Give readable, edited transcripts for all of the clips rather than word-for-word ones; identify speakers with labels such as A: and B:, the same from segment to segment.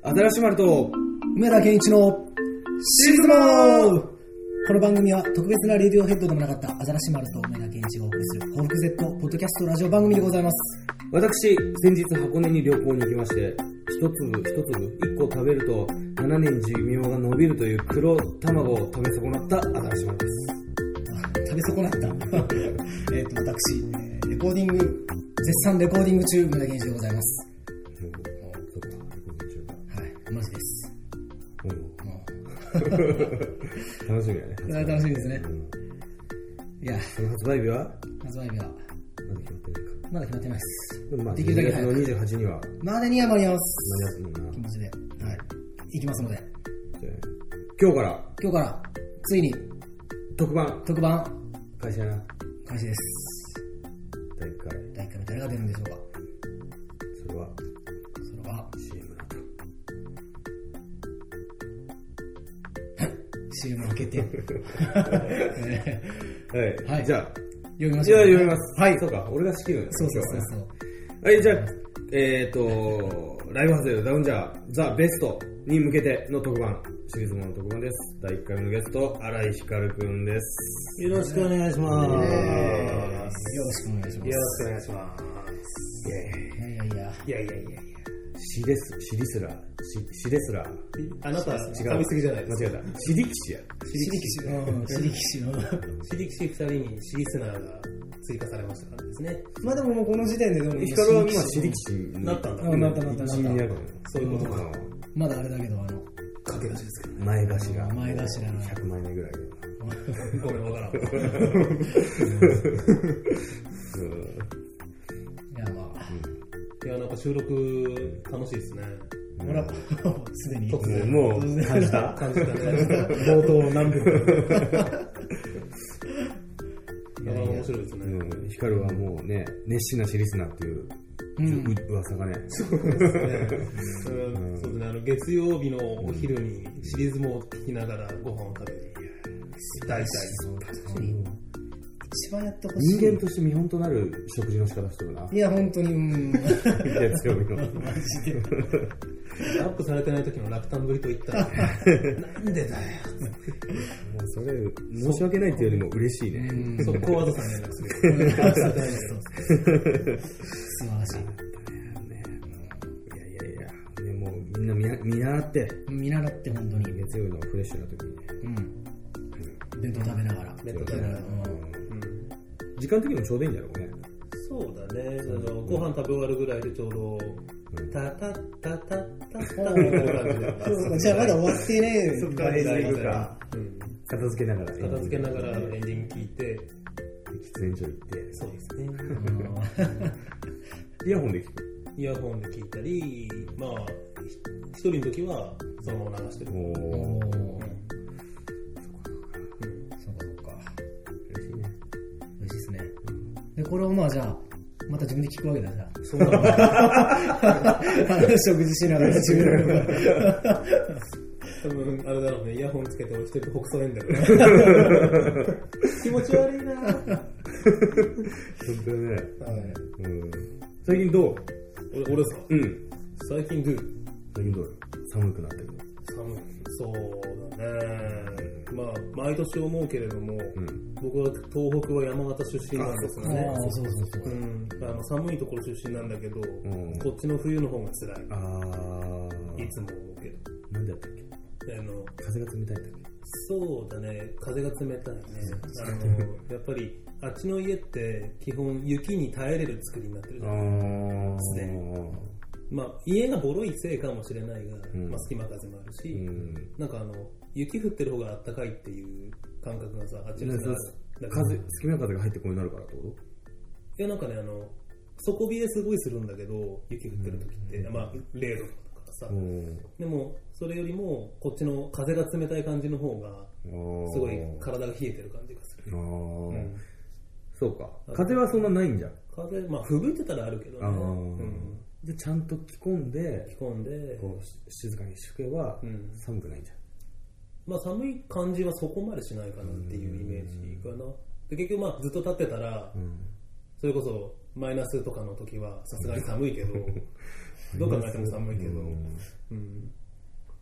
A: 新し丸と
B: 梅田健一のシリズモ。この番組は特別なレディオヘッドでもなかった新し丸と梅田健一がお送りする報復 Z ポッドキャストラジオ番組でございます。
A: 私、先日箱根に旅行に行きまして、一粒1個食べると7年寿命が伸びるという黒卵を食べ損なった新し丸です。
B: 食べ損なった私、レコーディング、絶賛レコーディング中、梅田健一でございます。マジです。
A: 楽しみだね。
B: 楽しみですね。いや、
A: その発売日は
B: まだ決まってないです。
A: でもまあ、
B: できるだけ早く。
A: 28日には。
B: までには間に合います。
A: 間に合うもんな。
B: 気持ちで。はい。行きますので。
A: 今日から、
B: ついに、
A: 特番。開始やな。
B: 開始です。
A: 第1回。
B: 第1回目誰が出るんでしょうか。
A: それは CM の後。
B: CM 開けて。
A: はい。じゃあ、
B: 読みましょう。
A: 読みます。
B: はい。
A: そうか、俺が仕切るんだ。
B: そう。
A: はい、じゃあ、ライブハウスダウンジャー、ザ・ベストに向けての特番、シリーズの特番です。第1回目のゲスト、新井光くんです。
C: よろしくお願いします。
B: よろしくお願いします。
C: よろしくお願いします。いや。
A: シレスラー。
C: あなた、
A: 違う。
C: 噛みすぎじゃないですか。
A: 間違えた。シリキシや。
B: シリキシの。
C: シリキシ2人にシリスナーが追加されましたからですね。
B: まあでももうこの時点で
A: 光は今シリキシに
C: なったんだ。
B: なった。
C: そういうことか。
B: まだあれだけど、
C: 駆け出しですけどね。
A: 前頭。100枚目ぐらいで。
C: ごめん、わからん。いや、なんか収録楽しいですね。
B: ほら、すでに。
A: もう感じた
C: ね。
B: 冒頭何分。
C: 面白いですね。
A: 光はもうね、熱心なシリスナーっていう噂がね。
C: そうですね。月曜日のお昼にシリーズも聞きながらご飯を食べる。大体。
B: 一番やってほしい。
A: 人間として見本となる食事の仕方してるな。
B: いや、本当に、
A: 月曜日の。
B: マジで。
C: アップされてない時の落胆ぶりと言ったら、なんでだよ。
A: もうそれ、申し訳ないっていうよりも嬉しいね。
C: そう、コワードさんに連絡する。
B: 素晴らしい。
A: いや、もうみんな見習って、
B: 本当に。
A: 月曜日のフレッシュな時にね。
B: 弁当食べながら。
A: 時間的にもちょうどいいんだろうね。
C: そうだね。ご飯食べ終わるぐらいでちょうど、タみたいな感じで。
B: じゃあまだ終わってね。
A: そっからエンディングか。片付けながらエンディング
C: 聞いて、
A: 喫煙所行って。
C: そうですね。
A: イヤホンで聞く。
C: イヤホンで聞いたり、まあ、一人の時はそのまま流してる。
B: そうか。嬉しいですね。で、これをまあじゃあ、また自分で聞くわけだじゃあ。
C: そうだ
B: ね。食事しながら自分で。
C: 多分、あれだろうね、イヤホンつけて俺一人で北総園だよね。気持ち悪いなぁ。
A: 本当だね。最近どう？
C: 俺さ、最近どう？
A: 寒くなってる。
C: そうだね。まあ、毎年思うけれども、僕は東北は山形出身なんですよね。
B: そう。
C: 寒いところ出身なんだけど、こっちの冬の方が辛い。いつも思うけど。
A: なんでやったっけ？風が冷たいんだっけ？
C: そうだね。風が冷たいね。やっぱり、あっちの家って基本雪に耐えれる作りになってるじゃないですか。まあ、家がボロいせいかもしれないが、隙間風もあるし、なんか雪降ってる方が暖かいっていう感覚がさ、あっちの家が
A: 隙間風が入ってこうなるからってこと？
C: いや、なんかね、底冷えすごいするんだけど、雪降ってる時って、まあ、0度とかさ、でも、それよりも、こっちの風が冷たい感じの方が、すごい体が冷えてる感じがする。
A: そうか。風はそんなないんじゃん。
C: 風、まあ、吹雪いてたらあるけどね。
A: で、ちゃんと着込んで、
C: こう
A: 静かに敷けば、寒くないんじゃん。
C: まあ、寒い感じはそこまでしないかなっていうイメージかな。で、結局まあ、ずっと立ってたら、それこそ、マイナスとかの時はさすがに寒いけど、どう考えても寒いけど、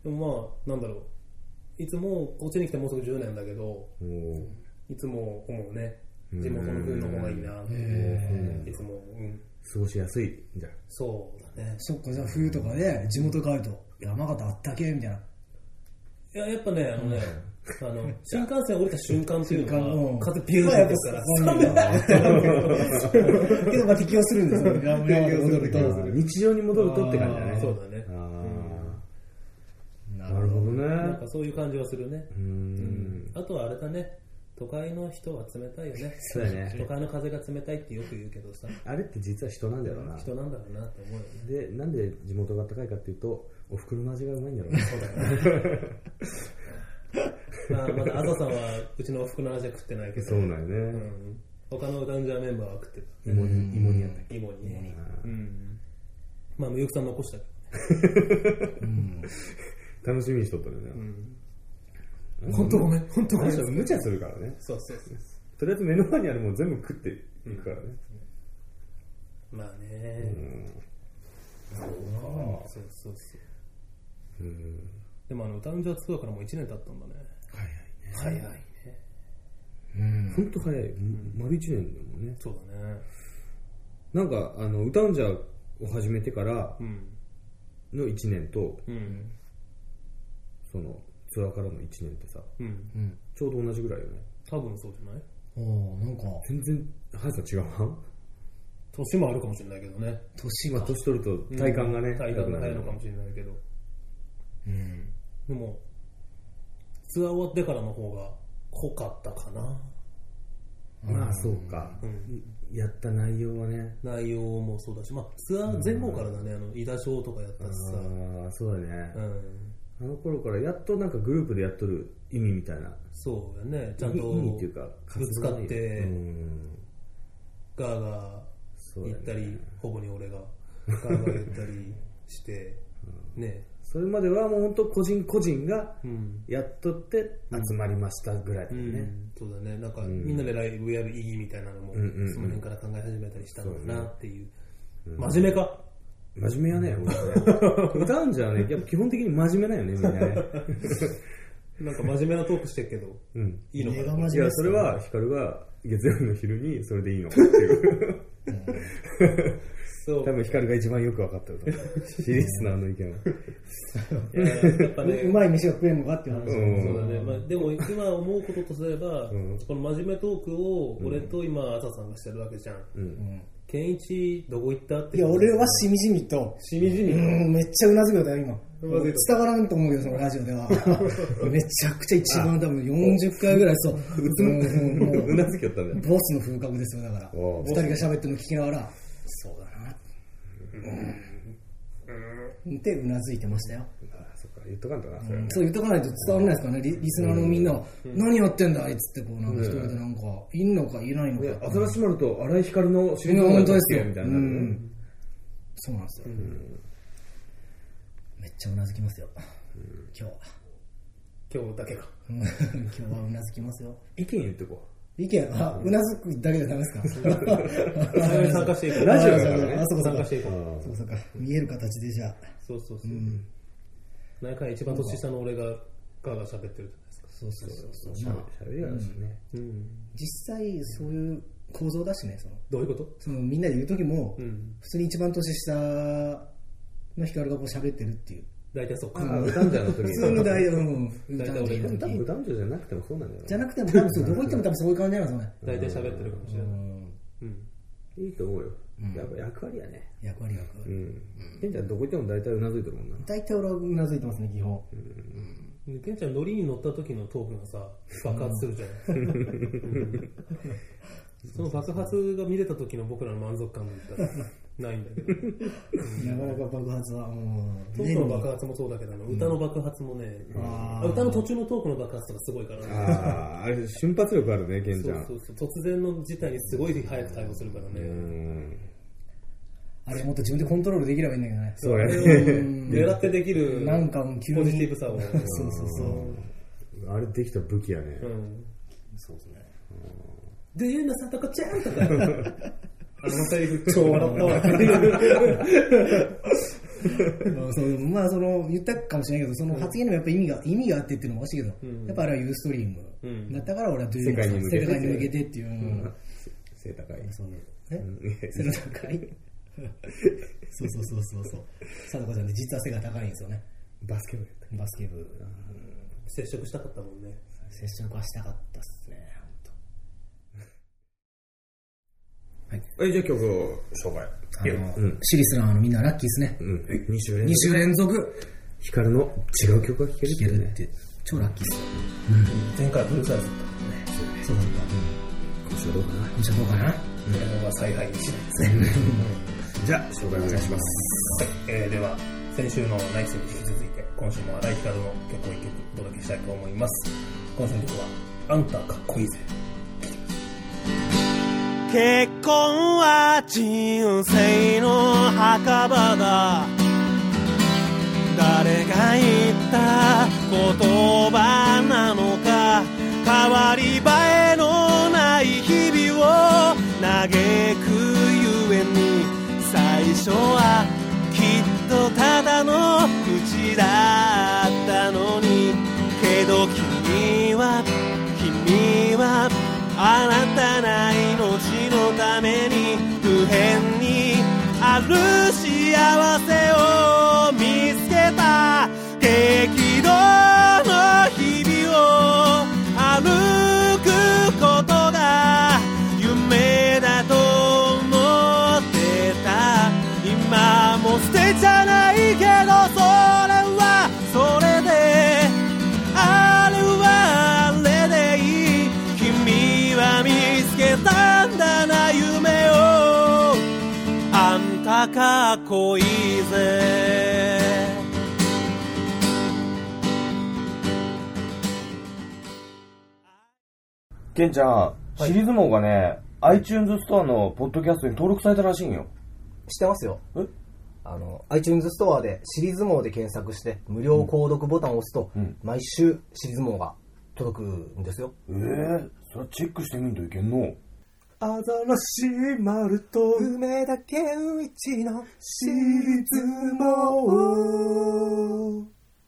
C: でもまあ、なんだろう。いつも、こっちに来てもうすぐ10年だけど、いつも思うね。地元の風の方がいいなって。いつも、
A: 過ごしやすいんじゃん。
C: そうだね。
B: そっか、じゃあ冬とかね、地元帰ると、山形あったけみたいな。
C: いや、やっぱね、新幹線降りた瞬間っていうのは、風ビューって出るから、
B: けどまあ適応するんですよ。山に戻ると。
A: 日常に戻るとって感じだね。
C: そうだね。
A: なるほどね。
C: なんかそういう感じはするね。あとはあれだね。都会の人は冷たいよね。
A: そうだね。
C: 都会の風が冷たいってよく言うけどさ。
A: あれって実は人なんだろうな。
C: 人なんだろうなって思うよね。
A: で、なんで地元が暖かいかっていうと、お袋の味がうまいんだろうね。
C: そうだね。まだ朝さんはうちのおふくの味は食ってないけど。
A: そうだよね。
C: 他のダンジャーメンバーは食ってた。
A: 芋にやったっけ。
C: 芋にね。まあ、みゆきさん残したけどね。
A: 楽しみにしとったよね。
C: 本当ごめん、本当ごめん。
A: 無茶するからね。
C: そうそうそう。
A: とりあえず目の前にあるもの全部食っていくからね。
C: まあね。そうそうそう。でも歌うんじゃツアーからもう1年経ったんだね。早いね。
A: ほんと早い。丸1年だもんね。
C: そうだね。
A: なんか、歌うんじゃを始めてからの1年と、そのツアーからの1年ってさ、ちょうど同じぐらいよね。
C: 多分そうじゃない？
B: なんか
A: 全然速さ違うわ。
C: 年もあるかもしれないけどね。
A: 年取ると体感がね、
C: 体感が早いのかもしれないけど。でも、ツアー終わってからの方が濃かったかな。
A: まあそうか。やった内容はね。
C: 内容もそうだし、まあツアー前後からだね、飯田ショーとかやったしさ。
A: そうだね。あの頃からやっとなんかグループでやっとる意味みたいな。
C: そうやね。ちゃんと
A: 意味っていうか、
C: ぶつかって、ガーガー言ったり、ほぼに俺がガーガー言ったりして、ね。
A: それまではもう本当個人個人がやっとって集まりましたぐらいだよね。
C: そうだね。なんかみんなでライブやる意義みたいなのもその辺から考え始めたりしたのかなっていう。真面目か。
A: 真面目やね。歌うんじゃね、やっぱ基本的に真面目だよねみんなね。
C: なんか真面目なトークしてるけど、いいのかな。
A: いやそれはヒカルが月曜日の昼にそれでいいのかっていう。多分ヒカルが一番よく分かったと思う。シリスナーの意見は。
B: やっぱね、うまい飯が食えるのかっていう話。
C: そうだね。まあでも今思うこととすれば、この真面目トークを俺と今朝さんがしてるわけじゃん。ケンイチどこ行ったって。
B: いや俺はしみじみと。
C: しみじみ。
B: めっちゃうなずくよだよ今。伝わらんと思うけどそのラジオでは。めちゃくちゃ一番多分40回ぐらいそう。
A: うなずきよったんだよ。
B: ボスの風格ですよだから。二人が喋ってるの聞きながら。そうだな。ってうなずいてましたよ。
A: そっか、言っとかんとな。
B: そう言っとかないと伝わらないですからね。リスナーのみんなは何やってんだあいつってこうなんか一人でなんかいんのかいないのか。
A: 新しまると荒井光の
B: 知り合い本当ですよ
A: みたいな。
B: そうなんですよ。めっちゃうなずきますよ。今
C: 日だけか。
B: 今日はうなずきますよ。
A: 意見言ってこう。
B: 意見、うなずくだけじゃダメですか？
C: 参加していこう。
A: ラジオだからね。
B: あそこ
C: 参加していこ
B: う。そうか。見える形でじゃあ。
C: そうそうそう。なんか一番年下の俺がガーガー喋ってるじゃないですか。
B: そう。
A: 喋りやすいね。
B: 実際そういう構造だしね。
C: どういうこと？
B: そのみんなで言う時も普通に一番年下のヒカルがこう喋ってるっていう。
C: 大体そうか。
A: 歌うんじゃの時に。
B: 普通の大体
A: 俺多分歌うんじゃじゃなくてもそうなんだよ。
B: じゃなくても多分どこ行っても多分そういう感じなんですよね。
C: 大体喋ってるかもしれない。
A: いいと思うよ。やっぱ役割やね。
B: 役割。
A: ケンちゃんどこ行っても大体うなずいてるもんな。
B: 大体俺はうなずいてますね基本。
C: ケンちゃんノリに乗った時のトークがさ爆発するじゃん。その爆発が見れた時の僕らの満足感だったらないんだけど。
B: なかなか爆発は
C: トークの爆発もそうだけど歌の爆発もね、歌の途中のトークの爆発とかすごいからね。
A: あれ瞬発力あるねケンちゃん。
C: そう突然の事態にすごい早く対応するからね。
B: あれもっと自分でコントロールできればいいんだけどね。
A: そうやね。
C: 狙ってできる
B: なんか急に
C: ポジティブさを。
B: そう
A: あれできた武器やね。
B: そうですね。
C: でゆうなさとこちゃんとかあのセリフ超笑ったわ。
B: まあ言ったかもしれないけど、その発言にもやっぱ意味があってっていうのもおかしいけど、やっぱあれはユーストリームだったから俺は
A: 世界に向けて
B: っていう、
A: 背高い。
B: 背の高い。そうさとこちゃんって実は背が高いんですよね。
A: バスケ部。
C: 接触したかったもんね。
B: 接触はしたかったっすね。
A: はい。じゃあ曲紹介。
B: シリスラーのみんなラッキーですね。
A: 2
B: 週連続。
A: ヒカルの違う曲が聴けるって
B: 超ラッキーっすよ。
C: 前回はブルーサイズだったもんね。
B: そうなんだ。
A: 今週はどうかな。
C: これは采配にしないですね。
A: じゃあ紹介お願いします。
C: では先週のナイスに引き続いて今週も荒井ヒカルの曲を一曲お届けしたいと思います。今週の曲はあんたかっこいいぜ。
D: 結婚は人生の墓場だ。誰が言った言葉なのか。変わり映えのない日々を嘆くゆえに、最初はきっとただの口だったのに。けど君はあなたな命のために不変にある幸せを見つけた。激動の日々を歩くことが夢だと思ってた。今も捨てじゃないけど、それはそれで、あれはあれでいい。君は見つけたんだな夢を。あんたかっこいいぜ。
A: ケンちゃん、シリーズモーがね、iTunes ストアのポッドキャストに登録されたらしいんよ。
E: 知ってますよ。iTunes ストアでシリーズモーで検索して無料購読ボタンを押すと、毎週シリーズモーが届くんですよ。
A: それはチェックしてみんといけんの。
D: アザラシ丸と梅田健一のシリーズモー。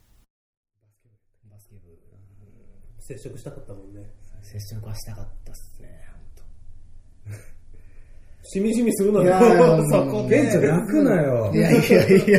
B: バスケ部。
C: 接触したかったもんね。
B: 接触はしたかったっすね。
C: しみじみするなよ。そこ
A: ケンちゃん泣くなよ。
B: いや。
D: やっ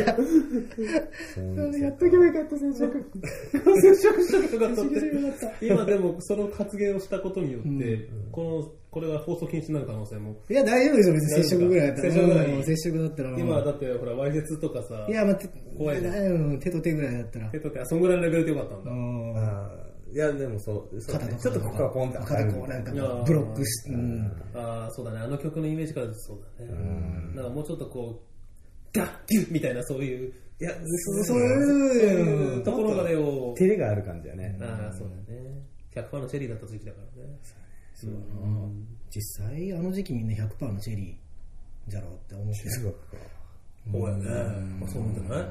D: とけばよかった、接触。接触したかった。
C: 今でもその発言をしたことによって、これは放送禁止になる可能性も。
B: いや、大丈夫でしょ、別に接触ぐらいだったら。接触だったら。
C: 今だってほら、わいせつとかさ。
B: いや、怖いね。手と手ぐらいだったら。
C: 手と手、そんぐらいのレベルでよかったんだ。
A: いや、でもそうね、ちょっとここはポンって
B: 肩こうなんかブロックして。
C: そうだね、あの曲のイメージからそうだね。なんかもうちょっとこう、ダッギュッみたいなそういう、
B: いや、そういう
C: ところまでを。
A: 照れがある感じだね。
C: そうだね。100% のチェリーだった時期だからね。
B: そうだな。実際、あの時期みんな 100% のチェリーじゃろうって思ってる。
C: そうやね。そう思ってない？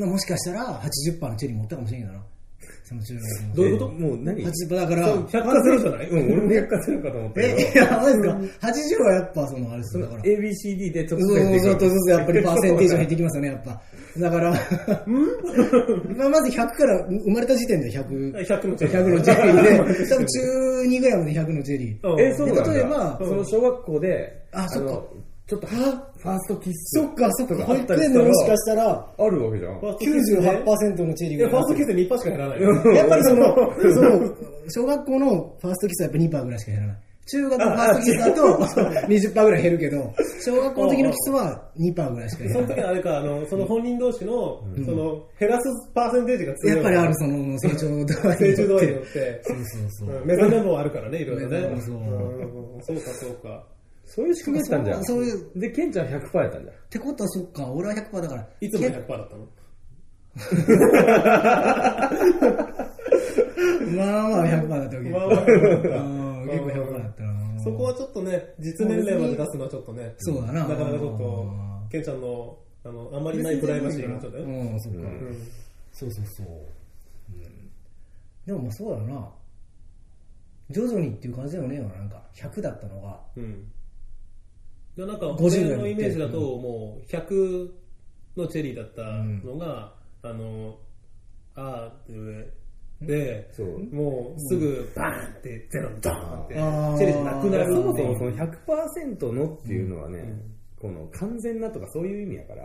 B: もしかしたら 80% のチェリー持ったかもしれんけどな。その中学の。
C: どういうこと？
A: もう何
B: ?80% だから。
C: 100%ゼロじゃない？
A: 俺も100%ゼロかと思ったけど。
B: いや、マジですか ?80 はやっぱそのあれですよ。だから。
A: ABCD でちょっと
B: ずつやっぱりパーセンテージが減ってきますよね、やっぱ。だから、まず100から生まれた時点で100のチェリーで、多分中2ぐらいまで100のチェリー。
A: そうなんだ。
B: 例えば、
A: その小学校で、
B: そっか。
A: ちょっとファーストキス。
B: そっか。保育園のもしかしたら、
A: あるわけじゃん。
B: 98% のチェリーが。
C: ファーストキスで2%しか減らない。
B: やっぱりその、小学校のファーストキスはやっぱ2%ぐらいしか減らない。中学のファーストキスだと20%ぐらい減るけど、小学校の時のキスは2%ぐらいしか減らない。
C: その時はあれか、その本人同士の、その、減らすパーセンテージが強い。
B: やっぱりある、その、成長度合いによって。
C: 成長度合いによって。
B: そう。
C: 目覚めもあるからね、いろいろね。そうか。
A: そういう仕組みだったんじゃん。そういう。で、ケンちゃん 100% やったんじゃん。
B: ってことはそっか、俺は 100% だから。
C: いつも 100% だったの？
B: まあ100% だったわけ。結構100% だったな。
C: そこはちょっとね、実年齢まで出すのはちょっとね。
B: そうだな。
C: なかなかちょっと、ケンちゃんの、あんまりないプライバシーがちょっとね。
B: そっか。そう。でもまあそうだな。徐々にっていう感じだよね、なんか100だったのが。
C: なんか、50のイメージだと、もう100 のチェリーだったのが、って上で、もうすぐバーンってゼロドーンってチェリーじゃなくなる。
A: そもそもその 100% のっていうのはね、この完全なとかそういう意味やから、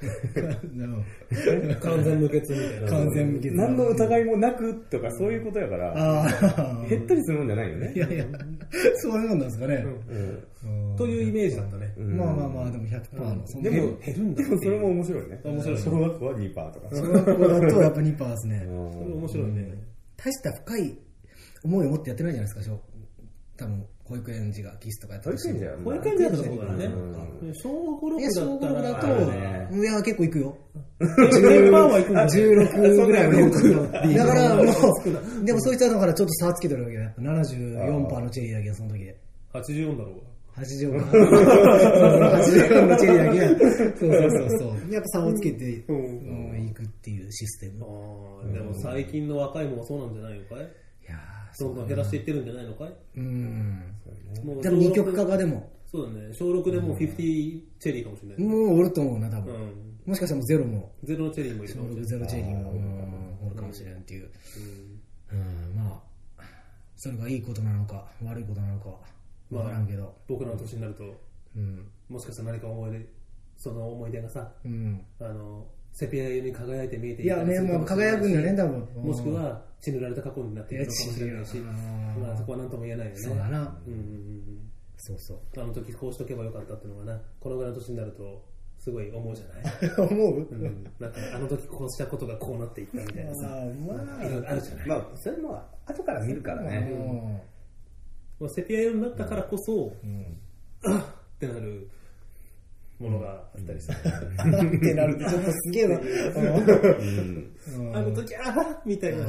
C: 完全無欠みたいな。
B: 完全無欠。
A: 何の疑いもなくとかそういうことやから、へったりするもんじゃないよね。
B: いやいや、そういうもんなんですかね。
C: というイメージだったね。
B: まあまあまあ、でも 100% の。
C: でも減るんだ。
A: でもそれも面白いね。
C: 面白い。
A: 小学校は 2% とか。
B: 小学校だとやっぱ 2% ですね。
C: それ面白いね。
B: 大した深い思いを持ってやってないじゃないですか、多分。保育園児がキスとかやってるし。
C: 保育園児だとそうだね。小5、6だったら。
B: いや、結構行くよ。
C: 10%は行くんだ。
B: 16ぐらいは行くよ。だからもう、でもそいつはだからちょっと差つけてるわけよ。やっぱ74%のチェリーだけど、その時で。
C: 84だろう
B: が。84のチェリーだけそう。やっぱ差をつけていくっていうシステム。
C: でも最近の若いもそうなんじゃないのかい？いやどんどん減らしていってるんじゃないのかい？
B: でも二極化がでも。
C: そうだね。小6でもう50チェリーかもしれない。
B: もうおると思うな、多分。もしかしたらもうゼロも。
C: ゼロのチェリーもいるかもしれない。
B: ゼロチェリーもおるかもしれんっていう。まあ、それがいいことなのか、悪いことなのかわからんけど。
C: 僕らの年になると、もしかしたら何かその思い出がさ、セピア色に輝いて見えてい
B: たりするかもしれないし。いやね、もう輝くんだよね、多分。
C: もしくは血塗られた過去になっているかもしれないし、まあそこは何とも言えないよね。
B: そうだな。そう。
C: あの時こうしとけばよかったっていうのがな、このぐらいの年になるとすごい思うじゃない？
B: 思う？
C: なんかあの時こうしたことがこうなっていったみたいなさ、いろいろあるじゃない？
A: まあそれも後から見るからね。
C: セピア色になったからこそ、ってなるものがあったりする。
B: ってなるってちょっとすげえわ。
C: あの時みたいな。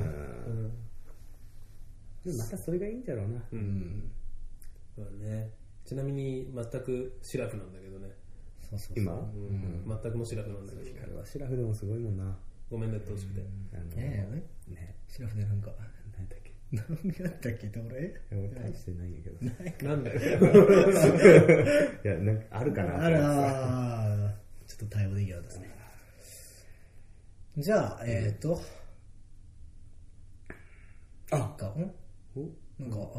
A: またそれがいいんだろうな。
C: そうだね。ちなみに全くシラフなんだけどね。
A: 今？
C: 全くもシラフなんだけど。
A: ヒカルはシラフでもすごいもんな。
C: ごめんねってほしくて。
B: シラフでなんか。
A: 何だっけ？
B: 何やったっけって俺
A: 大してないんやけど。
C: なんだよ。
A: いや、なんかあるかな。
B: あらちょっと対応できるんですね。じゃあ、なんか、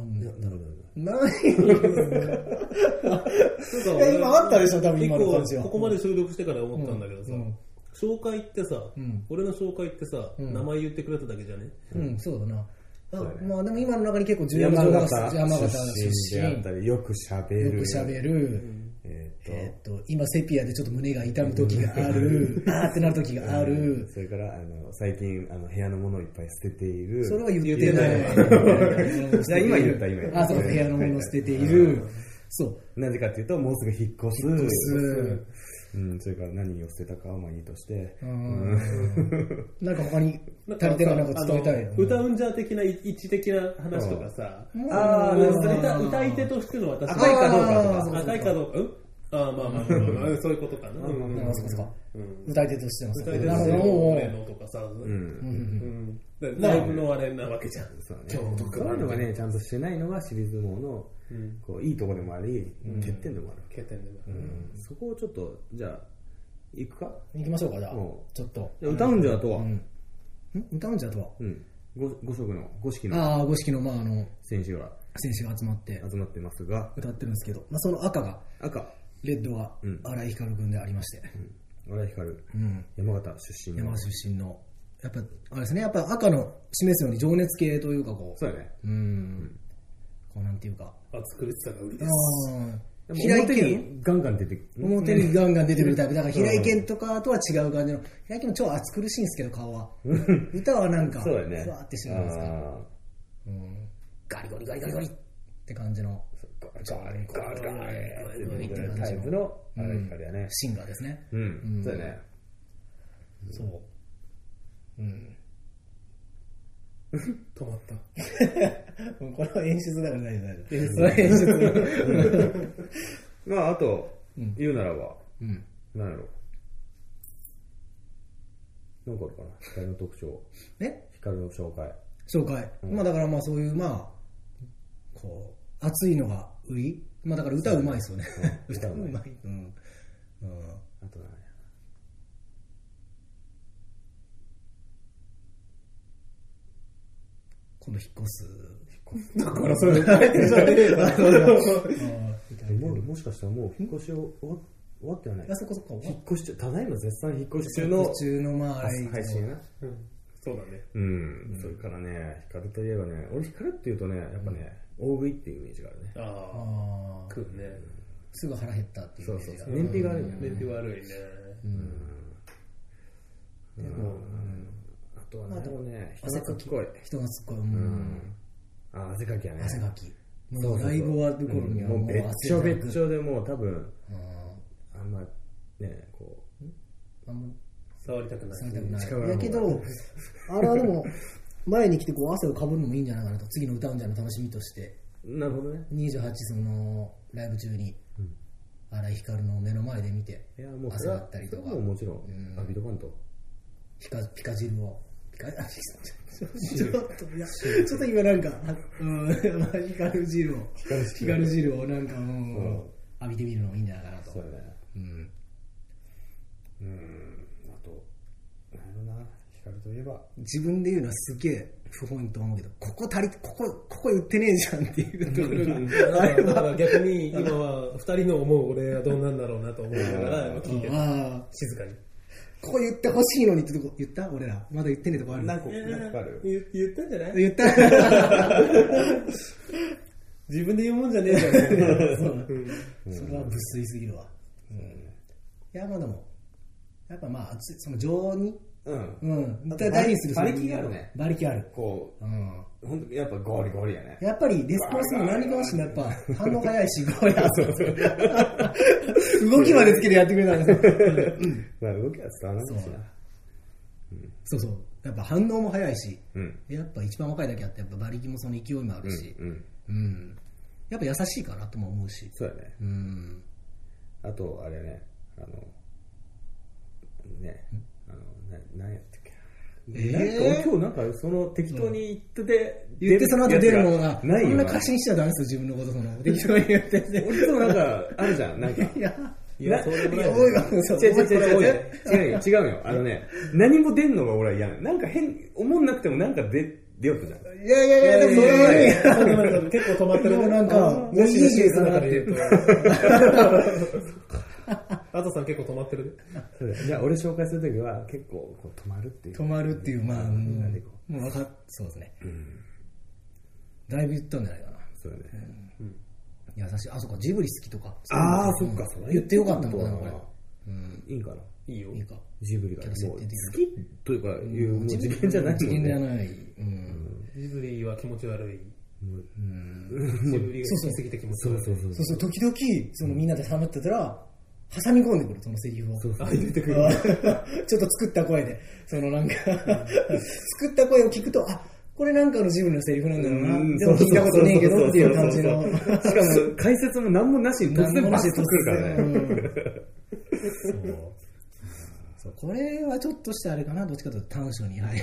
B: 今あったでしょ、多分今の感じは。
C: ここまで収録してから思ったんだけどさ、紹介ってさ、俺の紹介ってさ、名前言ってくれただけじゃね？
B: そうだな。まあでも今の中に結構重要な情報が山形出身
A: であったり、よく喋る。
B: 今セピアでちょっと胸が痛む時がある。ってなる時がある。
A: それから最近部屋のものをいっぱい捨てている。
B: それは言ってない。
A: 今言った。
B: そう、部屋のものを捨てている。そう。
A: なぜかというと、もうすぐ引っ越す。それから何を捨てたかはまあいいとして。
B: なんか他に足りてないなんか伝えたい。
C: 歌うんじゃ的な位置的な話とかさ。歌い手としての私。
A: 赤いかどうかとか。
C: 赤いかどうか。まあそういうことかな。
B: 歌い手としての。
C: 歌い手としての俺のとかさ。ライブのあれなわけじゃん。
A: 今日とか。そういうのがね、ちゃんとしてないのがシリーズもの、いいとこでもあり、欠点でもある。
C: 欠点でもある。
A: そこをちょっと、じゃあ、行くか？
B: 行きましょうか、じゃあ。ちょっと。
A: 歌うんじゃとは？
B: 歌うんじゃとは？
A: 五色の、五色
B: の。五色の、
A: 選手が
B: 集まって
A: ますが。
B: 歌ってるんですけど、その赤。レッドは荒井光君でありまして。
A: 荒井光。山形出身の。
B: 山形出身の。やっぱ、あれですね、やっぱ赤の示すように情熱系というかこう。
A: そうやね。
B: こうなんていうか。
C: 熱苦しさが売りです。
A: 平井堅ガンガン出てくる。
B: 表にガンガン出てくるタイプ。だから平井堅とかとは違う感じの。平井堅も超熱苦しいんですけど、顔は。歌はなんか、ふわーってしてるんですけど。ガリゴリガリガリガリって感じの。
A: ガリガリガリってタイプの荒井光やね。
B: シンガーですね。
A: そうやね。
B: そう。
C: 止まった。
B: これは演出だから大丈夫。それは演出。
A: まあ、あと、言うならば、何やろ。なんかあるかな、光の特徴。光の紹介。まあだからそういう、こう、熱いのが売り。だから歌うまいですよね。 歌うまい。
B: あと今度引っ越す。
C: だからそれ書いてるじゃねえよ。
A: もしかしたらもう引っ越し終わってはない。
B: そこそこ。
A: 引っ越し中、ただいま絶賛引っ越し中の配信やな。
C: そうだね。
A: それからね、ヒカルといえばね、俺ヒカルっていうとね、やっぱね、大食いっていうイメージがあるね。
C: ああ、食うね。
B: すぐ腹減ったっていうイメージが。
A: 燃費が悪いね。
C: 燃費悪いね。
A: でも、あとはね、
B: 人がすっごい。
A: 汗かきやね。
B: 汗かき。ライブ終わる頃には
A: もうべっちょべっちょでもう多分、あんまね、こう、
C: 触りたくない。
B: だけど、あれはでも、前に来てこう汗をかぶるのもいいんじゃないかなと、次の歌うんじゃの楽しみとして。
A: なるほどね。
B: 28そのライブ中に、荒井光の目の前で見て、汗だったりとか。
A: もちろん、浴びとかんと。
B: ピカ汁を。ちょっと今なんか、光汁をなんかもう、浴びてみるのもいいんじゃないかなと。
A: そうだね。あと、なんだろうな、光といえば。
B: 自分で言うのはすげえ不本意と思うけど、ここ言ってねえじゃんっていうところ
C: が。だから逆に今は2人の思う俺はどうなんだろうなと思いながら聞いてる。静かに。
B: ここ言ってほしいのにってとこ言った俺ら。まだ言ってねえとこある。
A: 何個かある。
C: 言ったんじゃない？
B: 言った。
C: 自分で言うもんじゃねえじゃん。
B: それは無粋すぎるわ。いや、まあでも、やっぱまあ、その情に、大事にする。
A: 馬力があるね。
B: 馬力ある。
A: こう、本当にやっぱゴリゴリやね。
B: やっぱりレスポンスも何に関してもやっぱ反応早いし、ゴリ動きまでつけてやってくれたんですよ。
A: まあ動きは伝わらないしな。
B: そうそう。やっぱ反応も早いし、やっぱ一番若いだけあって、やっぱ馬力もその勢いもあるし、やっぱ優しいかなとも思うし。
A: そうやね。あと、あれね、何やったっけ。今日なんかその適当に言って
B: その後出るのが
A: ないよ。
B: そんな過信しちゃダメですよ、自分のこと。その適当に言ってて。
A: 俺ともなんかあるじゃん、なんか。い
C: や、そうでもない。
A: 違うよ。何も出んのが俺は嫌なの。なんか思んなくてもなんか出よったじゃん。
B: いや、でもそれ
C: は結構止まってる。
B: なんか、もういいですなって言うと。
C: あとさん結構止まってる。
A: じゃあ俺紹介するときは結構止まるっていう。
B: 止まるっていう、まあ、もうそうですね。だいぶ言ったんじゃないかな。
A: そうだね。
B: 優しい。あ、そっか、ジブリ好きとか。
A: ああ、そっか、
B: 言ってよかったのかな、これ。
A: いいんかな。
C: いいよ。
B: いいか。
A: ジブリがもう好きというかいうもう次元じゃないもんね。
B: 次元じゃない。
C: ジブリは気持ち悪い。ジブリが好きすぎて気持ち悪い。
B: そう、時々そのみんなで喋ってたら挟み込んでくる、そのセリフを。
C: 出てくる。
B: ちょっと作った声で、そのなんか作った声を聞くと、あ、これなんかの自分のセリフなんだろうな。でも聞いたことねえけどっていう感じの。
A: しかも解説も何もなしに突然バシッとくるからね。
B: そう、これはちょっとしたあれかな、どっちかというと短所に入る。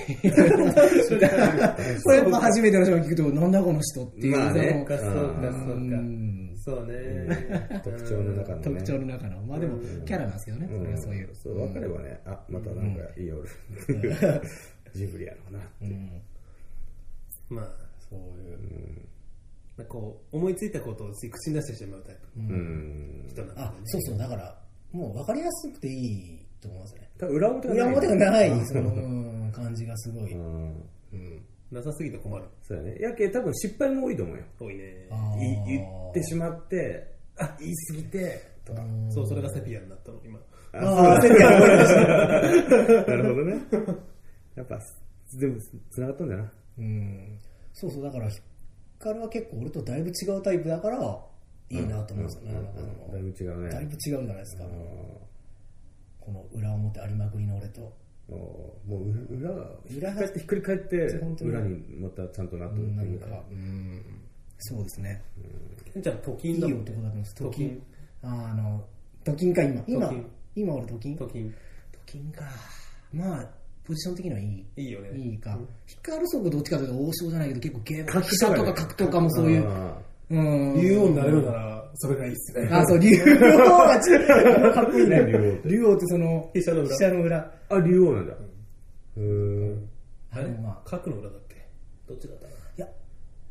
B: これやっぱ初めての人が聞くと、なんだこの人っていう。
A: まあね。
C: そうね。
A: 特徴の中の。
B: 特徴の中の。まあでも、キャラなんですけどね。それはそういう。
A: そう、分かればね、あ、またなんかいいよ。ジブリやろうな。
C: まあ、そういう。こう、思いついたことを口に出してしまうタイプ。人なんで。
B: あ、そう、だから、もう分かりやすくていいと思いますね。
A: 裏表
B: がない、その感じがすごい。
C: なさすぎて困る。
A: そうやね。やけ多分失敗も多いと思うよ。
C: 多いね。
A: 言ってしまって、言い過ぎて、とか。
C: そう、それがセピアになったの、今。
B: セピアになりました。
A: なるほどね。やっぱ、全部繋がったんだよな。
B: そう、だから、ヒカルは結構俺とだいぶ違うタイプだから、いいなと思うんですよね。
A: だいぶ違うね。
B: だいぶ違うじゃないですか。この裏表ありまくりの俺と。
A: もう裏がひっくり返って裏にまたちゃんとなってるっていうか。
B: そうですね。
C: じゃあ、トキンだもんね。
B: いい男だと思います。トキン。トキンか、今俺トキン。
C: トキン
B: か。まあ、ポジション的にはいい。
C: いいよね。
B: いいか。ヒカルソクどっちかというと王将じゃないけど、結構ゲーム。飛車とか角とかもそういう。
C: 竜王になれるなら、それがいいっすね。
B: あ、そう、竜王がかっこいいね。竜王ってその、
C: 飛車の裏。
A: あ、竜王なんだ。
C: あれ、まあ、角の裏だっけ？どっちだったかな。
B: い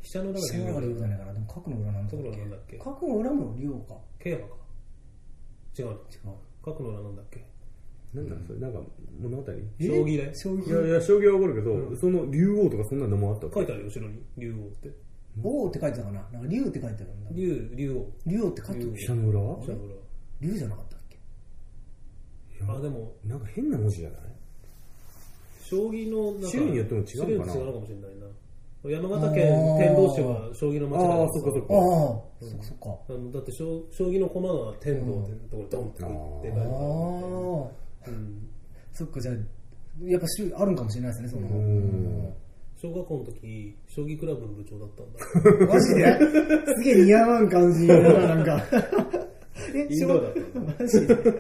C: 飛車の裏が
B: 竜王じゃないかな。でも角の裏なんだっけ。角の裏も竜王か。
C: 競馬か。違う。角の裏なんだっけ。
A: なんだそれ、なんか物語？
C: 将棋だよ。
A: いや将棋はわかるけど、その竜王とかそんなのもあった
C: 書いてあるよ後ろに竜王って。
B: 王って書いてたかな。なんか竜って書いてあるんだ。竜王って書いてある。
A: 飛車の裏？
B: 竜じゃなかったっけ？
C: あ、でも
A: なんか変な文字じゃない？
C: 将棋の
A: 種類によっても違うかな。
C: 違うかもしれないな。山形県天童市は将棋の町だから。
A: ああ、そっかそっか。
B: そっか。
C: だって将棋の駒が天童ってところドンって書いてある。
B: そっか、じゃあやっぱ種類あるんかもしれないですね、その。
C: 小学校の時将棋クラブの部長だったんだ。
B: マジですげえ似合わん感じだな、なんか。
C: インドだったんだ。
B: マジで。
C: そう。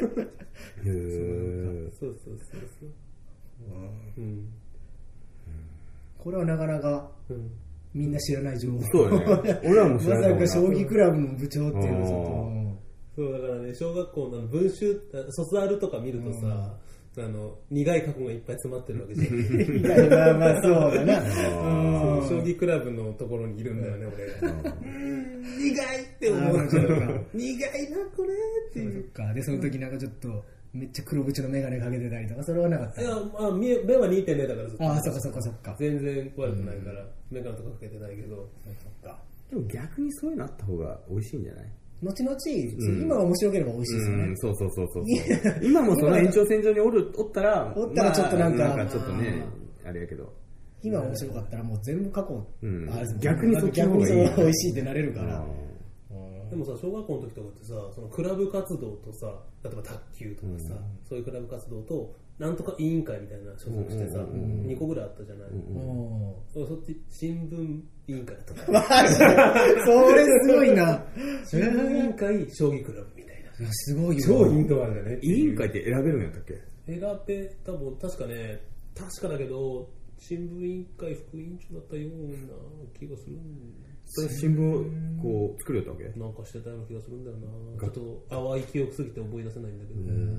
B: これはなかなかみんな知らない情報。
A: そうだね。俺らも知らない。
B: まさか将棋クラブの部長っていうのは
C: そうだからね、小学校の文集、卒アルとか見るとさ、苦い過去がいっぱい詰まってるわけじゃん。
B: まあそうだな。
C: 将棋クラブのところにいるんだよね、俺が。苦いって思っちゃう。苦いな、これっていう。
B: で、その時なんかちょっと、めっちゃ黒縁のメガネかけてたりとか、それはなかった。
C: いや、目は 2.0 だからずっと。
B: ああ、そっか。
C: 全然悪くないから、メガネとかかけてないけど。
B: そっか。
A: でも逆にそういうのあった方が美味しいんじゃない？
B: 後々、今が面白ければ美味しいですよね。
A: そう。今もその延長線上におったら
B: ちょっとなんか
A: ちょっとね、あれやけど。
B: 今面白かったらもう全部過去、
A: 逆にそっちの方
B: が
A: がいい。
B: 美味しいってなれるから。
C: でもさ、小学校の時とかってさ、そのクラブ活動とさ、例えば卓球とかさ、そういうクラブ活動と、なんとか委員会みたいな所属してさ、2個ぐらいあったじゃない。そっち、新聞委員会とか。
B: マジでそれすごいな。
C: 新聞委員会、将棋クラブみたいな。
B: すごいよ。
C: 超インドアだね。
A: 委員会って選べるんやったっけ？
C: 選べ、多分、確かだけど、新聞委員会副委員長だったような気がする。
A: それ新聞をこう作るやったわけ？
C: なんかしてたような気がするんだよな。ちょっと淡い記憶すぎて覚え出せないんだけど。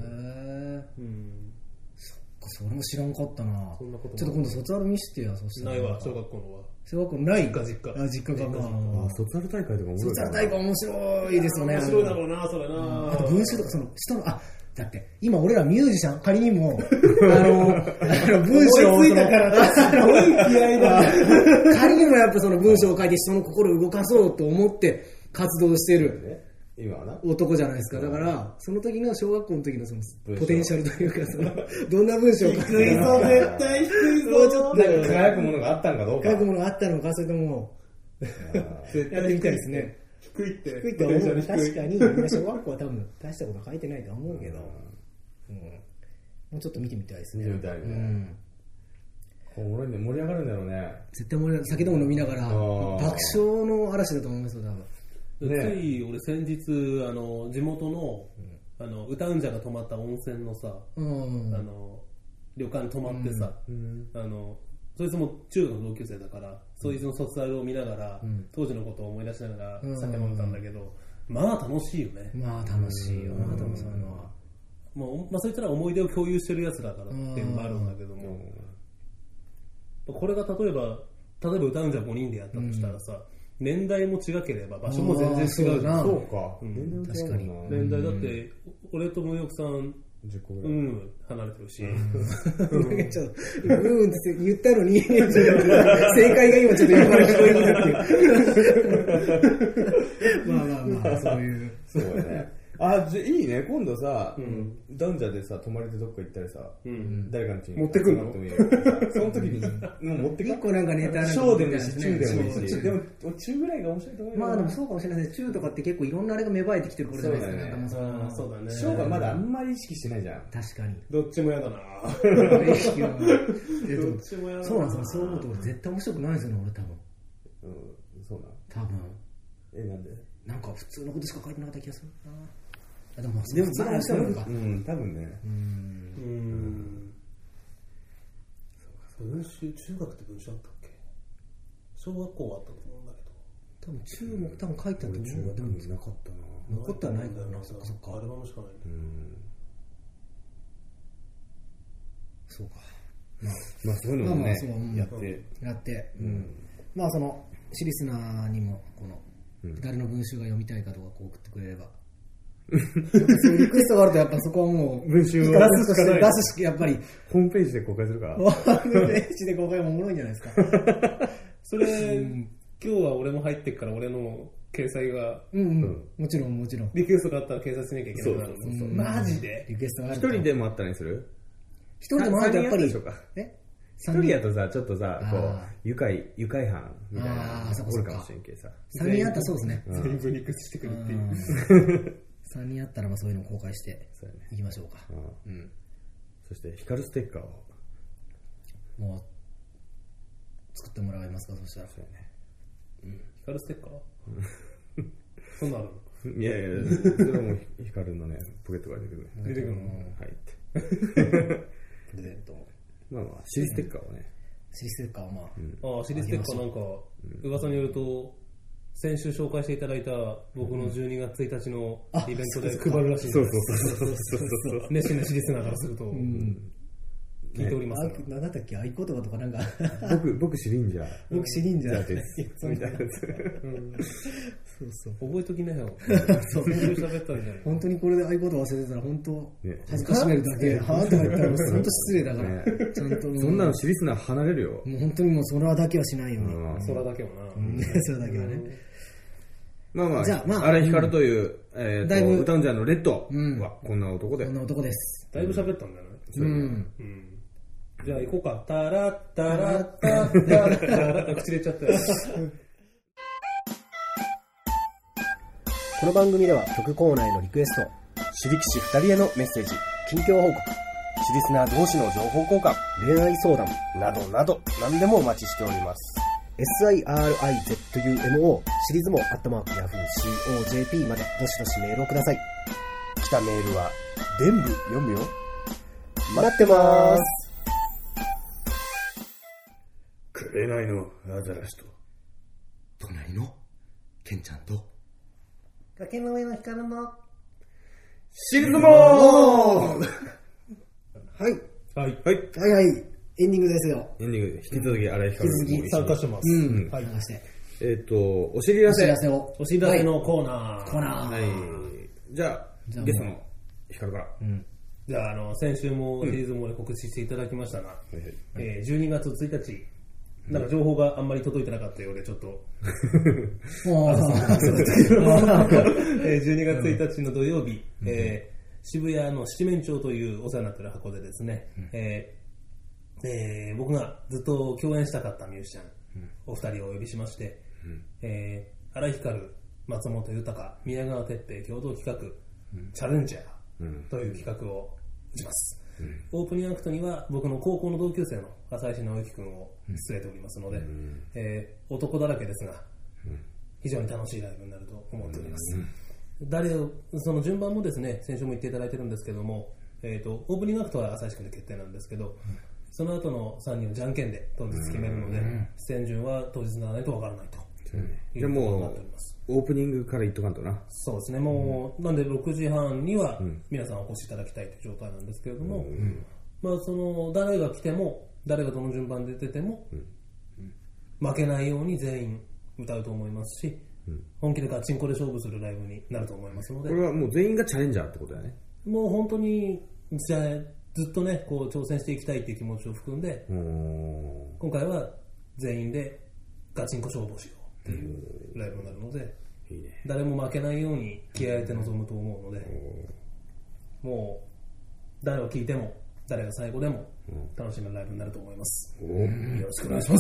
B: それも知らんかったな。ちょっと今度卒アル見してや。そしたら
C: ないわ、小学校のは。
B: 小学校ない？
C: 実家
B: か。
A: 卒アル大会とか面白い。
B: 卒アル大会面白いですよね。
C: 面白いだろうな、それな。
B: あと文集とかその人のだって今俺らミュージシャン仮にも文章を仮にもやっぱその文章を書いて人の心を動かそうと思って活動してる男じゃないですか。だからその時の小学校の時のそのポテンシャルというかそのどんな文章を書くか。
C: 低いぞ、絶対低いぞ。
B: ちょっと
A: 輝くものがあったんかどうか。
B: 輝くものがあったのか、それともやってみたいですね。
C: 低いって
B: 思う。確かに小学校は多分大したこと書いてないと思うけど、もうちょっと見てみたいですね。
A: 見てみたいね。盛り上がるんだろうね。
B: 絶対盛り上がる。酒でも飲みながら爆笑の嵐だと思いますよ多分。
C: つい俺先日地元の歌うんじゃが泊まった温泉のさ旅館に泊まってさそいつも中学の同級生だから、そいつの卒アルを見ながら、当時のことを思い出しながら酒飲んだんだけど、まあ楽しいよね。
B: まあ楽しいよな、多分そういうのは。
C: もう、まあそういったら思い出を共有してるやつだからっていうのもあるんだけども、これが例えば歌うんじゃ5人でやったとしたらさ、年代も違ければ場所も全然違うじゃん。
A: そうか。
B: 確かに。
C: 年代だって、俺と無欲さん、離れてるし。
B: ちょっとって言ったのに、正解が今ちょっと横から聞こえになってる。まあ、そういう。
A: そうだね。じゃいいね。今度さ、ダウンジャーでさ、泊まれてどっか行ったらさ、誰かの家に
C: 持ってくるの？
A: その時に、もう持ってくる。
B: 一個なんかネタなんか。
A: 小でもいいし、中でもいいし。でも、中ぐらいが面白いと思うよ。
B: まあでもそうかもしれないですね。中とかって結構いろんなあれが芽生えてきてる頃じゃないですか。
C: そうだね。
A: 小がまだあんまり意識してないじゃん。
B: 確かに。
C: どっちも嫌だな。
B: 意識は。どっちも嫌だな。そうなんですよ。そう思うと絶対面白くないですよね、俺多分。
A: そう
B: な。多分。
A: なんで？
B: なんか普通のことしか書いてなかった気がするな。
A: でも普通の面白いのか。多分ね。
C: 文集、中学って文集あったっけ？小学校はあったと思うんだけど。
B: 多分中も多分書いてあったと思う。
A: 中学になかったな。
B: 残ってはないからな。そっか。
C: アルバムしかないね。
A: そうか。まあそういうのもね、やって。
B: まあその、 リスナーにもこの、誰の文集が読みたいかとかこう送ってくれればそういうリクエストがあるとやっぱそこはもう
A: 文集を
B: 出すしやっぱり
A: ホームページで公開するから
B: ホームページで公開もおもろいんじゃないですか
C: それ、今日は俺も入ってっから俺の掲載が、
B: もちろん
C: リクエストがあったら掲載しなきゃいけないからマジで
B: リクエストがある
A: 一人でもあったりする
B: 一人でもあるとやっぱり
A: 一人やとさ、ちょっとさ、こう、愉快犯みたいなのおるかもしれんけどさ。
B: 3人あったらそうですね。
C: 全部リクエストしてくるっていう。
B: 3人あったらそういうのを公開していきましょうか。
A: そして、光ステッカーを。
B: もう、作ってもらえますか、そしたら。
C: そうね。光ステッカーそんなある
A: の？いや、それはもう光のね、ポケットが出てくる。
C: 出てくるの？
A: はいって。
B: プレゼント。
A: まあ、シリステッカーをね。
B: シリステッカーはま
C: あ。シリステッカーなんか、噂によると、先週紹介していただいた僕の12月1日のイベントで配るらしいんです。
A: そう。
C: 熱心なシリスナーからすると、聞いております。
B: 何だったっけ合言葉とかなんか。
A: 僕シリンジャー。
B: 僕シリンジャー
A: です。みたいなやつ。
B: そう。
C: 覚えときなよ。そう。喋ったんじゃない。
B: 本当にこれで合言葉忘れてたら本当恥ずかしめるだけ。はぁとか言ったら本当失礼だから。ちゃんと。
A: そんなのシリスナー離れるよ。
B: もう本当にもう空だけはしないように。
C: 空だけはな。
B: 空だけはね。
A: まあ、じゃあ、荒井光という、
B: だいぶ
A: 歌うんじゃのレッドはこんな男で。
B: こんな男です。
C: だいぶ喋ったんだよね。じゃあ行こうか。タラッタラッタッタラッタ口入れちゃったよ。
E: この番組では曲コーナーへのリクエスト、主力士2人へのメッセージ、近況報告、シリスナー同士の情報交換、恋愛相談などなど何でもお待ちしております。SIRIZUMO シリズモ@yahoo.co.jp までどしどしメールをください。来たメールは全部読むよ。待ってまーす。
A: 紅のアザラシと
E: 隣のケンちゃんと
B: 崖の上の光の
A: シリズモーはい
B: はい。エンディングですよ。
A: エンディングで引き続き荒井光
B: 引き続き
C: 参加してます。
B: はい。して
A: お知らせ
C: お知らせのコーナー。
A: はい。じゃあゲストの光から。
C: じゃあ先週もシリーズも告知していただきましたが、12月1日なんか情報があんまり届いてなかったようでちょっと12月1日の土曜日、渋谷の七面鳥というお世話になっている箱でですね、僕がずっと共演したかったミュージシャン、お二人をお呼びしまして、荒井光、松本豊、宮川哲平共同企画、チャレンジャーという企画を打ちます。オープニングアクトには僕の高校の同級生の浅石直之君を連れておりますので、男だらけですが、非常に楽しいライブになると思っております。その順番もですね、先週も言っていただいてるんですけども、オープニングアクトは浅石君で決定なんですけど、その後の3人をじゃんけんで当日決めるので、出演順は当日にならないとわからないと。
A: じゃあもうオープニングから言っとかんとな。
C: そうですね、もうなんで6時半には皆さんお越しいただきたいという状態なんですけれども、まあその誰が来ても誰がどの順番で出ても負けないように全員歌うと思いますし、本気でガチンコで勝負するライブになると思いますので、
A: これはもう全員がチャレンジャーってことだよね。
C: もう本当にじゃあずっとねこう挑戦していきたいっていう気持ちを含んで、今回は全員でガチンコ勝負をしようっていうライブになるので、誰も負けないように気合い入れて臨むと思うので、もう誰を聴いても誰が最後でも楽しめるライブになると思います。よろしくお願いします。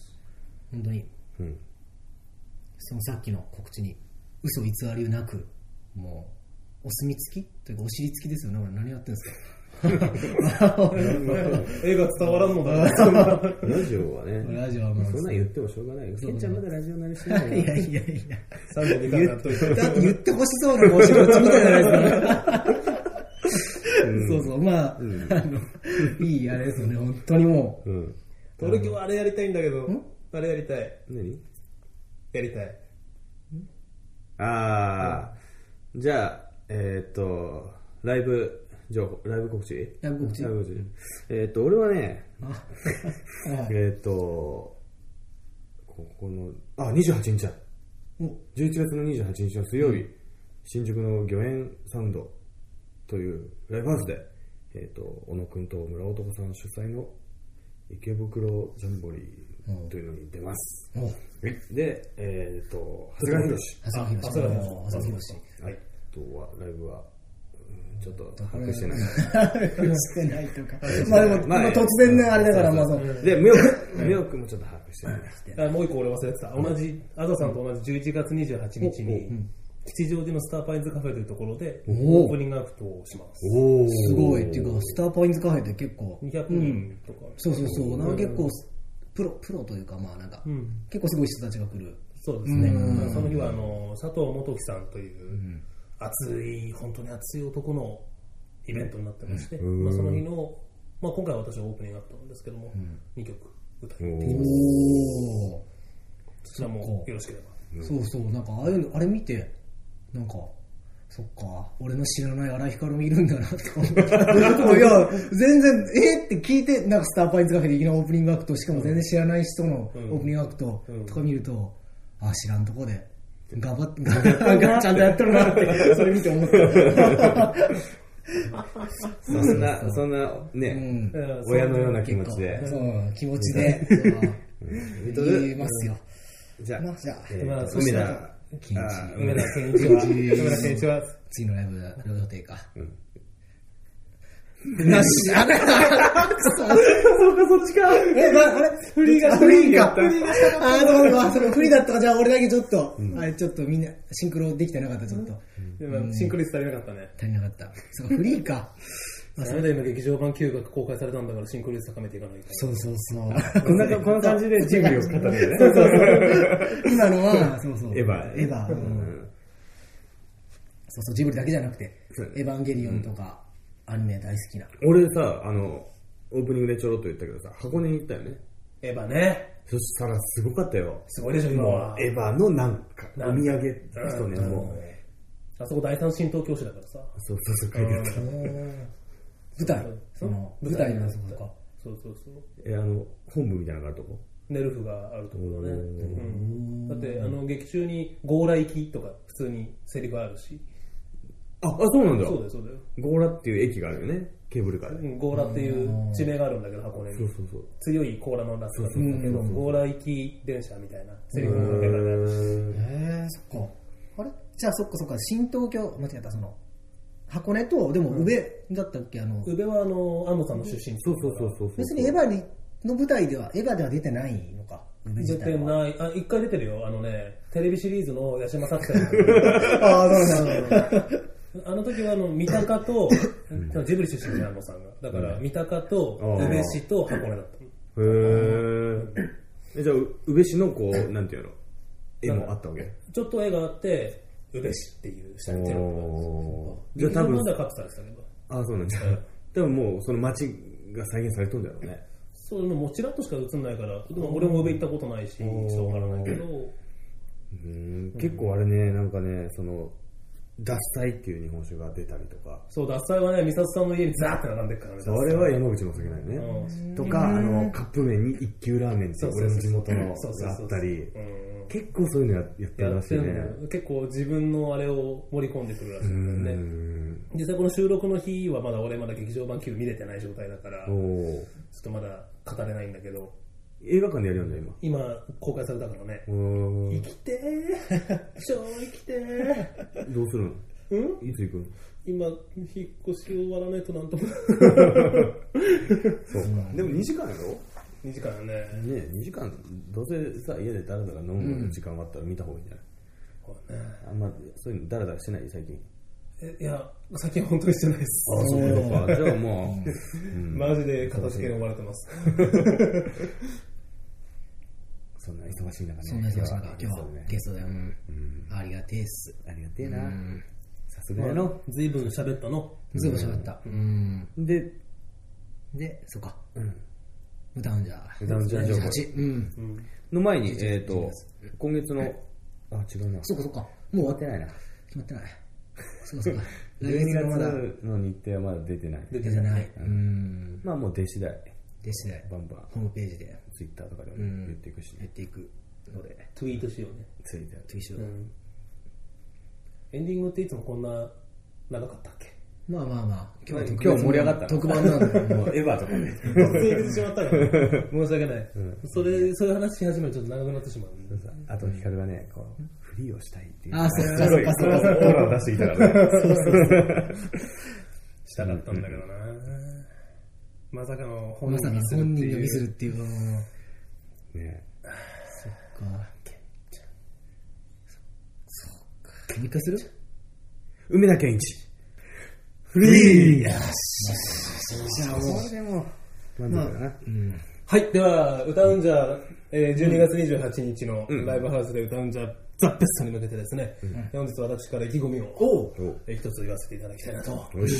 B: 本当に、そのさっきの告知に嘘偽りなく、もうお墨付きというかお尻付きですよね。何やってんですか。
C: 絵が伝わらんのだな。
A: ラジオはね、
B: ラジオはもう
A: そんなん言ってもしょうがないよ。ケンちゃんまだラジオ慣れしてないよ。
B: いや
C: 32回やっといて。
B: だって言ってほしそうなお仕事みたいじゃないですか。そうまあ、いいあれですよね。本当にもう。
C: 俺今日あれやりたいんだけど、あれやりたい。
A: 何？
C: やりたい。
A: じゃあライブ情報、ライブ告知。俺はね、 ここの、28日だ。11月の28日の水曜日、新宿の御苑サウンドというライブハウスで、小野くんと村男さん主催の池袋ジャンボリーというのに出ます。で、長谷川博士。
B: 長谷川博士。
A: はい。あとは、ライブは、ちょっと把握してない。
B: してないとか。まあでも、突然のあれだから、まあそう。
A: で、ミオくんもちょっと把握してない。
C: もう一個俺忘れてた。同じ、アザさんと同じ11月28日に、吉祥寺のスターパインズカフェというところで、オープニングアクトをします。
B: すごい。っていうか、スターパインズカフェって結構。
C: 200人とか。
B: そう。なんか結構、プロというか、まあなんか、結構すごい人たちが来る。
C: そうですね。その日は、佐藤元樹さんという、本当に熱い男のイベントになってまして、その日の、今回は私はオープニングアクトなんですけども、2曲歌いに行ってきます。そちらもよろしければ。
B: そう、なんかああいうの、あれ見て、なんか、そっか、俺の知らない荒井光もいるんだなって思って。いや、全然、って聞いて、なんかスターパインズカフェでいきなりオープニングアクト、しかも全然知らない人のオープニングアクトとか見ると、知らんとこで、頑張って、ちゃんとやってるなって、それ見て思った。
A: そんな、ね、親のような気持ちで。
B: そう、気持ちで、言いますよ。
A: じゃあ、
C: 梅田健一は、
B: 次のライブ予定か。
C: なし。そうか、そっちか。
B: あれフリーか。それフリーだったか、じゃあ俺だけちょっと、ちょっとみんなシンクロできてなかった、ちょっと。
C: シンクロ率足りなかったね。
B: 足りなかった。そうか、フリーか。
C: それで今劇場版9が公開されたんだからシンクロ率高めていかないと。
B: そう。
A: こんな感じで準備を語るよね。
B: そう。今のは、そう。
A: エヴァ。
B: そう、ジブリだけじゃなくて、エヴァンゲリオンとか、アニメ大好きな。
A: 俺さ、オープニングでちょろっと言ったけどさ、箱根に行ったよね。
C: エヴァね。
A: そしたらすごかったよ。
C: すごいでしょ、今は。
A: エヴァのなんか、お土産とね、もう。
C: あそこ第三神道教師だからさ。
A: そう、書いてあった。
B: 舞台のそこか。
C: そう。
A: 本部みたいなのがあるとこ？
C: ネルフがあるところだね。だって、劇中に強羅行きとか普通にセリフあるし。
A: そうなんだ。
C: そうだよ。
A: 強羅っていう駅があるよね。ケーブルカーで。
C: 強羅っていう地名があるんだけど、箱根に。
A: そう。
C: 強い甲羅のラスがするんだけど、強羅行き電車みたいなセリフが書けられる。
B: そっか。あれじゃあそっか、新東京、間違った、箱根と、でも、宇部だったっけ
C: 宇部は安野さんの出身地。
A: そう。
B: 別にエヴァの舞台では、エヴァでは出てないのか。
C: 出てない。一回出てるよ。テレビシリーズの八島作戦。
B: そうなんだ。
C: あの時は三鷹と、ジブリ出身の安野さんが。だから、三鷹と、宇部市と箱根だった。
A: じゃあ、宇部市のなんていうの絵もあったわけ？
C: ちょっと絵があって、宇部市っていう下にテロップが。じゃあ多分。まだカットされてたけど。
A: そうなんだ。多分もう、その街が再現されてるんだろうね。
C: そう、もうちらっとしか映んないから、俺も宇部行ったことないし、ちょっとわからないけど。
A: 結構あれね、なんかね、獺祭っていう日本酒が出たりとか。
C: そう、獺祭はね、美里さんの家にザーって並んでるからね。
A: それは山口の酒ないね。とか、カップ麺に一級ラーメンって俺の地元のがあったり、結構そういうのやってるらしいね。
C: 結構自分のあれを盛り込んでくるらしいんだよね。実際この収録の日はまだ劇場版9見れてない状態だから、ちょっとまだ語れないんだけど。
A: 映画館でやるよね、
C: 今公開されたからね。生きてー超生きてー
A: どうするの？いつ行くの？
C: 今、引っ越し終わらないとなんとも。
A: そうか。でも2時間やろ
C: ？2時間やね。
A: ね2時間、どうせさ、家でダラダラ飲む時間があったら見た方がいいんじゃない？そうね。あんま、そういうのダラダラしてない最近。
C: いや、最近は本当にしてないです。
A: そうか。じゃあも
C: う、マジで片付けに追われてます。
A: そんな忙しい中ね。
B: そんな忙しい中、今日はゲストだよ。ありがてえっす。
A: ありがてえな。さすがやの。
C: ずいぶん喋ったの。
B: ずいぶん喋った。で、そうか。歌うんじゃ
A: 情報。の前に、今月の、違うな。
B: そうか。
A: もう終わってないな。
B: 決まってない。そうか。
A: 12月の日程はまだ出てない。
B: 出てない。
A: まあもう出次第。
B: バンバン。ホームページで。
A: ツイッターとかでも言っていくし。
B: 言っていく。
C: のでツイートしようね。
B: ツイートしよう、
C: エンディングっていつもこんな長かったっけ？
B: まあ
A: 今日盛り上がった
B: 特番なんで
A: もうエヴァとかね
C: 突然しまったから申し訳ない、そういう話し始めるとちょっと長くなってしまう。
A: あとヒカルがねこうフリーをしたいっていう、
B: あ、そうかそうかそうか、
A: オーラを出してきたからね
C: したかったんだけどな。まさかの本
B: 人がミスるっていうの
A: ね。
B: そっかもう一回する？
A: 梅田健一
B: フリー。
A: よし。じゃあもうこれでも満足だな。
C: はい、では歌うんじゃ12月28日のライブハウスで歌うんじゃザ・ベストに向けてですね、本日私から意気込みを一つ言わせていただきたいなと思います。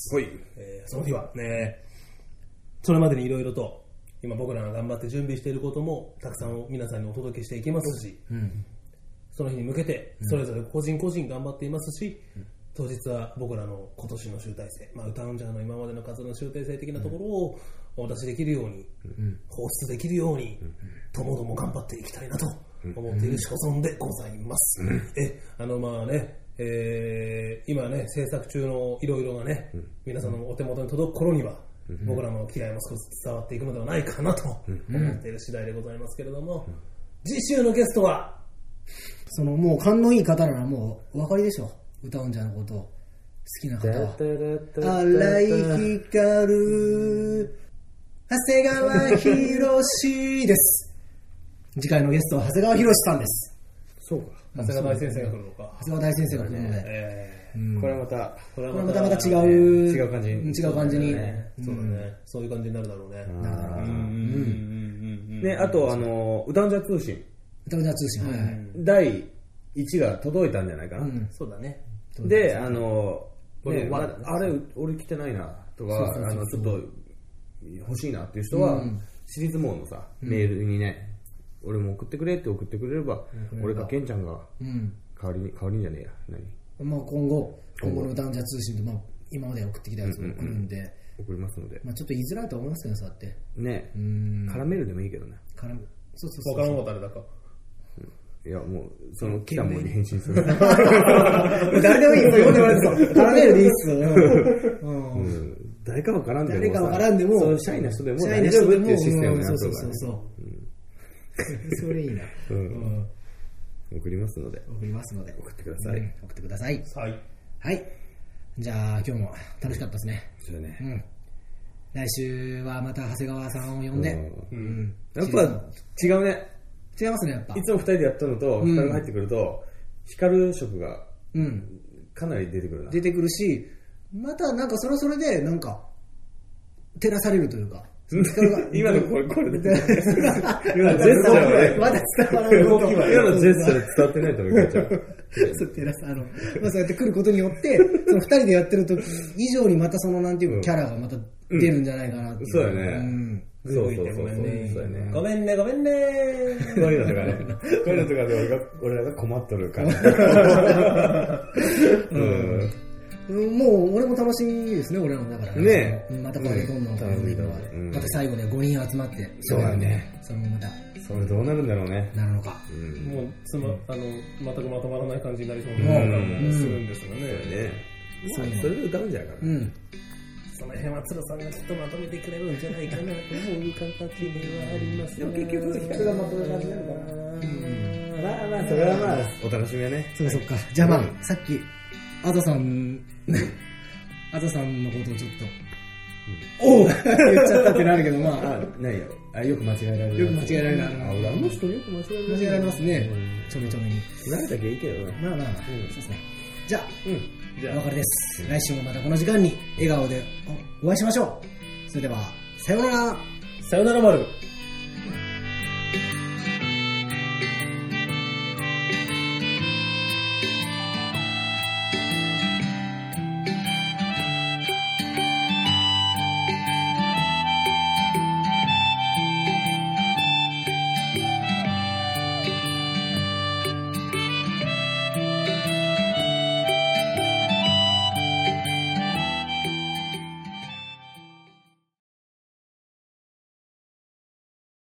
C: その日はね、それまでにいろいろと今僕らが頑張って準備していることもたくさん皆さんにお届けしていきますし、その日に向けてそれぞれ個人個人頑張っていますし、当日は僕らの今年の集大成、歌うんじゃの今までの活動の集大成的なところをお出しできるように、放出できるように、ともども頑張っていきたいなと思っている所存でございます。今ね、制作中のいろいろがね、皆さんのお手元に届く頃には、僕らの気合も少し伝わっていくのではないかなと思っている次第でございますけれども、次週のゲストは、
B: もう勘のいい方ならもうお分かりでしょ。歌うんじゃのこと好きな方は荒井光長谷川博です。次回のゲストは長谷川博さんです。
A: そうか、
C: 長谷川大先生が来るのか。
B: 長谷川大先生が来るので、
A: これはまた
B: 違う感じに、
C: そうだね、そういう感じになるだろうね。
A: ね、あと歌うんじゃ通信第1が届いたんじゃないかな。
C: そうだね。
A: で、あれ俺来てないなとか、ちょっと欲しいなっていう人は、シリーズモーのさ、メールにね、俺も送ってくれって送ってくれれば、俺かケンちゃんが代わりにじゃねえや。
B: 今後の歌うんじゃ通信で、今まで送ってきたやつを送るんで、
A: 送りますので。
B: ちょっと言いづらいと思いますけど、そうやって。
A: ね、絡めるでもいいけどね。
B: そう。
C: わからんわ誰だか。
A: いや、もう、来たもんに返信する。
B: 誰でもいい、読んでもらってそう。絡めるでいいっすよ。
A: 誰かわからんでも、シャイな人でも大丈夫っていうシステムになってるからね。
B: それいいな。
A: 送りますので。
B: 送ってください。はい。じゃあ、今日も楽しかったですね。
A: そうだね。
B: 来週はまた長谷川さんを呼んで。
A: やっぱ違うね。
B: 違いますね、やっぱ。
A: いつも2人でやったのと、ヒカルが入ってくると、ヒカル色がかなり出てくるな。
B: 出てくるし、またなんかそれはそれで、なんか、照らされるというか。
A: 今のこれで。今のジェスチャーはね。
B: まだ伝わらない動きは。
A: 今のジェスチャーで伝わってないと思う、ちゃう。
B: そうやって来ることによって、2人でやってる時以上にまたなんていうか、キャラがまた出るんじゃないかなって。
A: そうだね。そう。
C: ごめんね。
A: こういうのとかで俺らが困っとるから。
B: もう俺も楽しみですね、俺らもだから
A: ね。
B: またこれどんどんまた最後で5人集まって。
A: そうだね。
B: それもまた。
A: それどうなるんだろうね。
B: なるのか。
C: もう全くまとまらない感じになりそうな感じするんですよね。
A: それで歌うんじゃないかな。
C: その辺は鶴さんがきっとまとめてくれるんじゃないかなと思う形ではあります。
B: でも結局ヒカルがまとめる感じになるかな。
A: それはお楽しみはね。
B: そっか。じゃあさっきあざさんのことをちょっと言っちゃったってなるけど、
A: ないよ。よく間違えられる。
B: よく間違えられる。
A: あの人よく間違
B: えられますね。ちょめちょめに。
A: 慣れたきゃいいけどね。
B: そうですね。じゃあ、お別れです。来週もまたこの時間に笑顔でお会いしましょう。それでは、さようなら。
C: さようなら、丸。